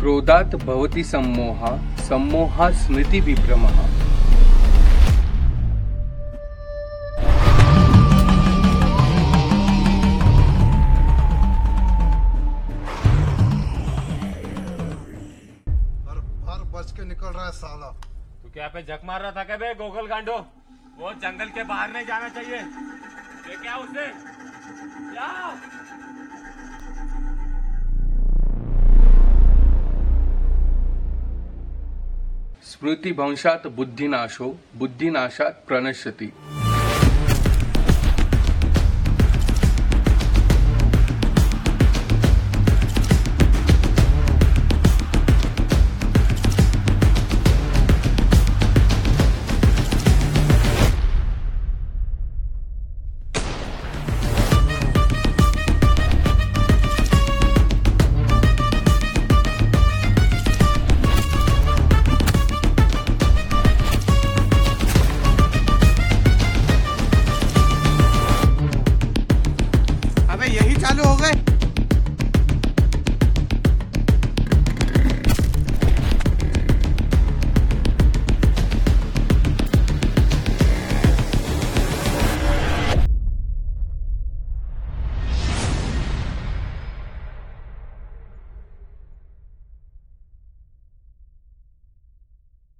क्रोधात भवति सम्मोहा सम्मोहा स्मृति विभ्रमः। हर बार बच के निकल रहा है साला। तू क्या पे झक मार रहा था क्या बे गोगल गांडो? वो जंगल के बाहर नहीं जाना चाहिए। ये क्या उसने क्या? स्मृति भंशात बुद्धिनाशो बुद्धिनाशात प्रणश्यति।